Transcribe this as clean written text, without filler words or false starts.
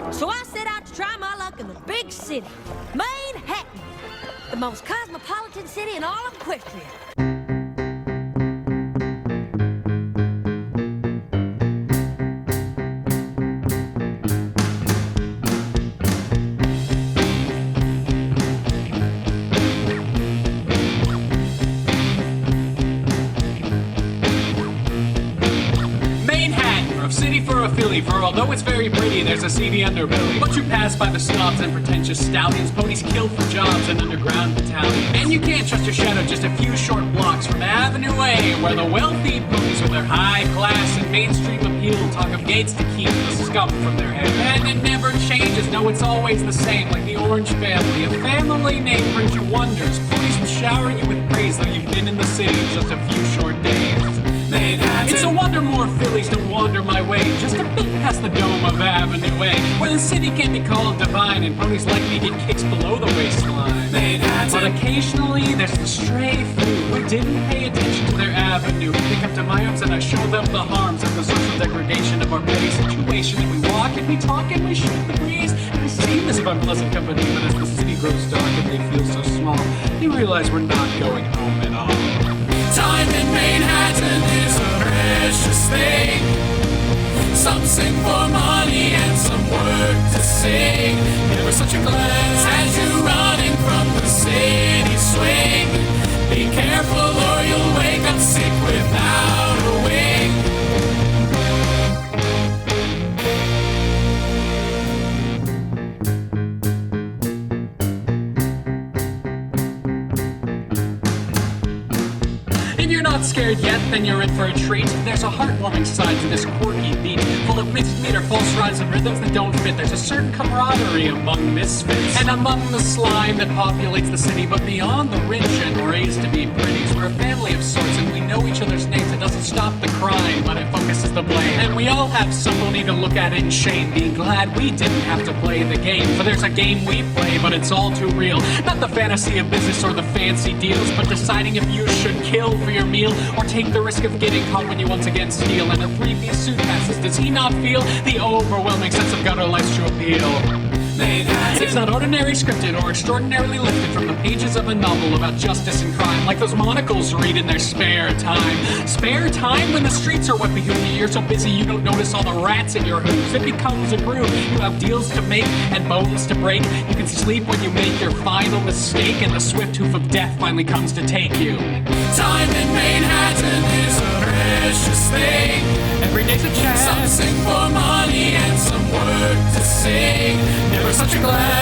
So I set out to try my luck in the big city, Manhattan, the most cosmopolitan city in all of Equestria. For although it's very pretty, there's a seedy underbelly. But you pass by the snobs and pretentious stallions, ponies killed for jobs and underground battalions. And you can't trust your shadow just a few short blocks from Avenue A, where the wealthy ponies with their high class and mainstream appeal talk of gates to keep the scum from their hair. And it never changes, no, it's always the same, like the Orange family. A family name brings you wonders. Ponies will shower you with praise, though you've been in the city just a few short days. It's a wonder more Phillies don't wander my way, just a bit past the dome of Avenue A, where the city can be called divine and ponies like me get kicks below the waistline. But occasionally there's the stray few who didn't pay attention to their avenue, pick up to my arms and I show them the harms of the social degradation of our petty situation. And we walk and we talk and we shoot the breeze, and it seems as if I'm pleasant company, but as the city grows dark and they feel so small, they realize we're not going home at all. Time in Manhattan is a precious thing. Some sing for money and some work to sing. Never such a glance as you running from the city swing. Be careful or you'll wake up sick without a wing. If you're not scared yet, then you're in for a treat. There's a heartwarming side to this quirky beat, full of mixed meter, false rhymes, and rhythms that don't fit. There's a certain camaraderie among misfits, and among the slime that populates the city. But beyond the rich and raised to be pretties, we're a family of sorts, and we know each other's names. It doesn't stop the crime, but it focuses the blame. And we all have somebody to look at in shame, being glad we didn't have to play the game. For there's a game we play, but it's all too real. Not the fantasy of business or the fancy deals, but deciding if you should kill for your meal or take the risk of getting caught when you once again steal. And a three-piece suit passes, does he not feel the overwhelming sense of gutter life's to appeal? It's not ordinary scripted or extraordinarily lifted from the pages of a novel about justice and crime, like those monocles read in their spare time. Spare time when the streets are what behoove you. You're so busy you don't notice all the rats in your hooves. It becomes a groove. You have deals to make and bones to break. You can sleep when you make your final mistake, and the swift hoof of death finally comes to take you. Time in Manhattan is a precious thing. Every day's a chance. Some sing for money and some work to sing. Never such a glance